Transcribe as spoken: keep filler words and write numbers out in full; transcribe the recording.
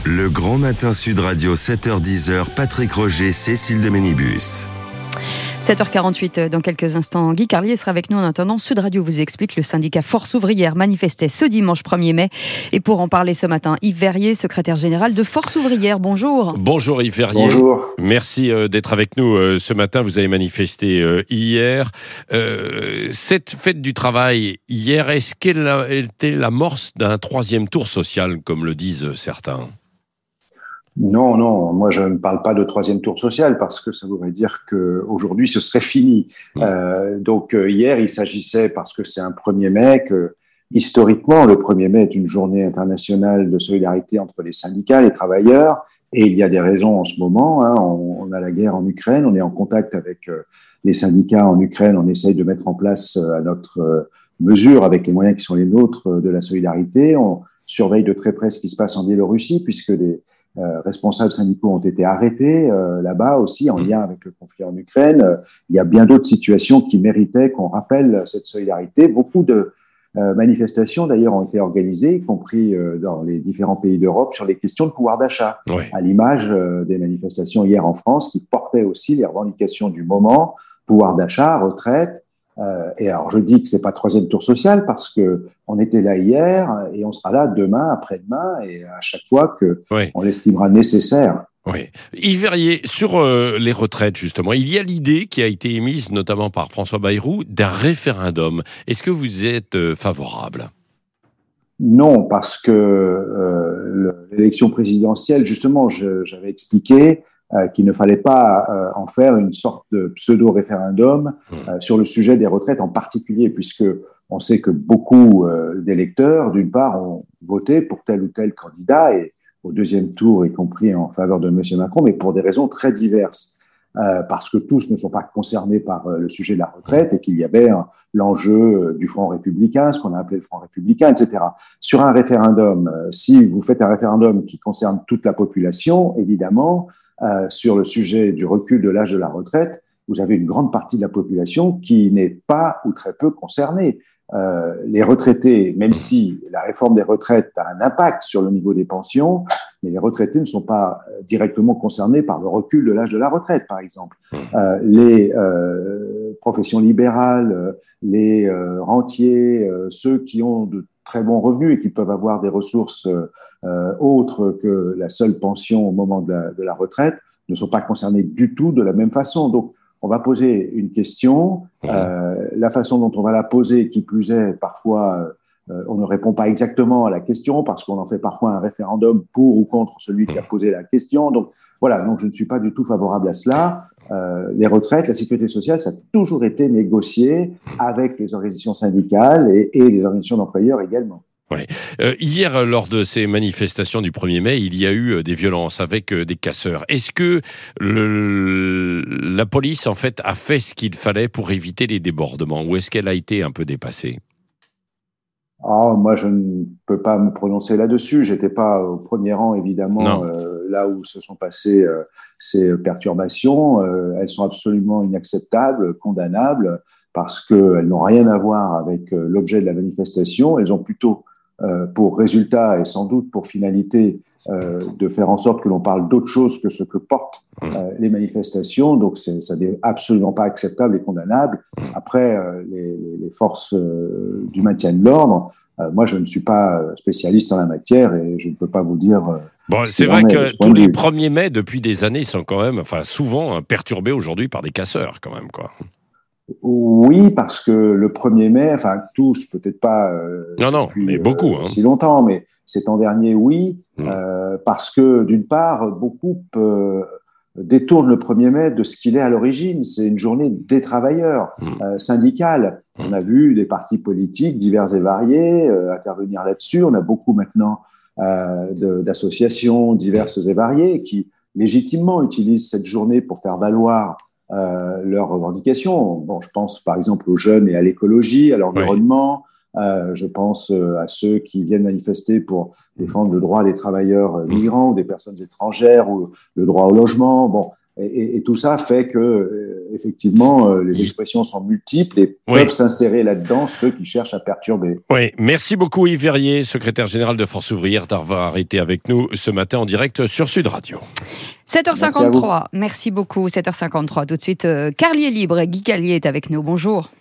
Le Grand Matin Sud Radio, sept heures dix, Patrick Roger, Cécile de Ménibus. sept heures quarante-huit, dans quelques instants, Guy Carlier sera avec nous. En attendant, Sud Radio vous explique, le syndicat Force Ouvrière manifestait ce dimanche premier mai. Et pour en parler ce matin, Yves Verrier, secrétaire général de Force Ouvrière. Bonjour. Bonjour Yves Verrier. Bonjour. Merci euh, d'être avec nous euh, ce matin. Vous avez manifesté euh, hier. Euh, cette fête du travail hier, est-ce qu'elle a été l'amorce d'un troisième tour social, comme le disent certains ? Non, non, moi je ne parle pas de troisième tour social parce que ça voudrait dire qu'aujourd'hui ce serait fini. Mmh. Euh, donc euh, hier il s'agissait, parce que c'est un premier mai, que historiquement le premier mai est une journée internationale de solidarité entre les syndicats, les travailleurs, et il y a des raisons en ce moment. Hein, on, on a la guerre en Ukraine, on est en contact avec euh, les syndicats en Ukraine, on essaye de mettre en place euh, à notre euh, mesure, avec les moyens qui sont les nôtres, euh, de la solidarité. On surveille de très près ce qui se passe en Biélorussie, puisque des Euh, responsables syndicaux ont été arrêtés euh, là-bas aussi, en lien avec le conflit en Ukraine. Euh, il y a bien d'autres situations qui méritaient qu'on rappelle cette solidarité. Beaucoup de euh, manifestations, d'ailleurs, ont été organisées, y compris euh, dans les différents pays d'Europe, sur les questions de pouvoir d'achat, oui. À l'image euh, des manifestations hier en France, qui portaient aussi les revendications du moment, pouvoir d'achat, retraite. Euh, et alors, je dis que c'est pas troisième tour social parce que on était là hier et on sera là demain, après-demain, et à chaque fois que oui. on l'estimera nécessaire. Oui. Yves Verrier, sur euh, les retraites, justement, il y a l'idée qui a été émise, notamment par François Bayrou, d'un référendum. Est-ce que vous êtes euh, favorable ? Non, parce que euh, l'élection présidentielle, justement, je, j'avais expliqué Euh, qu'il ne fallait pas euh, en faire une sorte de pseudo-référendum euh, sur le sujet des retraites en particulier, puisque on sait que beaucoup euh, d'électeurs, d'une part, ont voté pour tel ou tel candidat, et au deuxième tour, y compris en faveur de M. Macron, mais pour des raisons très diverses. Euh, parce que tous ne sont pas concernés par euh, le sujet de la retraite et qu'il y avait euh, l'enjeu euh, du Front républicain, ce qu'on a appelé le Front républicain, et cetera. Sur un référendum, euh, si vous faites un référendum qui concerne toute la population, évidemment, Euh, sur le sujet du recul de l'âge de la retraite, vous avez une grande partie de la population qui n'est pas ou très peu concernée. Euh, les retraités, même si la réforme des retraites a un impact sur le niveau des pensions, mais les retraités ne sont pas directement concernés par le recul de l'âge de la retraite, par exemple. Euh, les euh, professions libérales, les euh, rentiers, euh, ceux qui ont de très bons revenus et qui peuvent avoir des ressources euh, autres que la seule pension au moment de la, de la retraite, ne sont pas concernés du tout de la même façon. Donc, on va poser une question, euh, la façon dont on va la poser, qui plus est, parfois, euh, on ne répond pas exactement à la question parce qu'on en fait parfois un référendum pour ou contre celui qui a posé la question. Donc, voilà, donc je ne suis pas du tout favorable à cela. Euh, les retraites, la sécurité sociale, ça a toujours été négocié avec les organisations syndicales et, et les organisations d'employeurs également. Oui. Euh, hier, lors de ces manifestations du premier mai, il y a eu des violences avec euh, des casseurs. Est-ce que le, la police, en fait, a fait ce qu'il fallait pour éviter les débordements, ou est-ce qu'elle a été un peu dépassée ? Oh, moi, je ne peux pas me prononcer là-dessus. J'étais pas au premier rang, évidemment, euh, là où se sont passées euh, ces perturbations. Euh, elles sont absolument inacceptables, condamnables, parce qu'elles n'ont rien à voir avec euh, l'objet de la manifestation. Elles ont plutôt euh, pour résultat et sans doute pour finalité euh, de faire en sorte que l'on parle d'autre chose que ce que portent euh, les manifestations. Donc, c'est, ça n'est absolument pas acceptable et condamnable. Après, euh, les, les forces euh, du maintien de l'ordre, euh, moi, je ne suis pas spécialiste en la matière et je ne peux pas vous dire... Euh, bon, c'est vrai que tous les premiers mai, depuis des années, sont quand même, enfin, souvent perturbés aujourd'hui par des casseurs, quand même, quoi. Oui, parce que le premier mai, enfin tous, peut-être pas euh, non, non, depuis, mais beaucoup, euh, hein. si longtemps, mais ces temps derniers, oui, mmh. euh, parce que d'une part, beaucoup euh, détournent le premier mai de ce qu'il est à l'origine. C'est une journée des travailleurs, mmh. euh, syndicale. Mmh. On a vu des partis politiques divers et variés euh, intervenir là-dessus. On a beaucoup maintenant euh, de, d'associations diverses et variées qui légitimement utilisent cette journée pour faire valoir Euh, leurs revendications. Bon, je pense par exemple aux jeunes et à l'écologie, à l'environnement. Oui. Euh, je pense euh, à ceux qui viennent manifester pour défendre le droit des travailleurs migrants ou des personnes étrangères ou le droit au logement. Bon, et, et, et tout ça fait que, euh, effectivement, euh, les expressions sont multiples et Oui. peuvent s'insérer là-dedans ceux qui cherchent à perturber. Oui, merci beaucoup Yves Verrier, secrétaire général de Force Ouvrière, d'avoir été avec nous ce matin en direct sur Sud Radio. sept heures cinquante-trois, merci, merci beaucoup, sept heures cinquante-trois. Tout de suite, euh, Carlier Libre, Guy Carlier est avec nous, bonjour.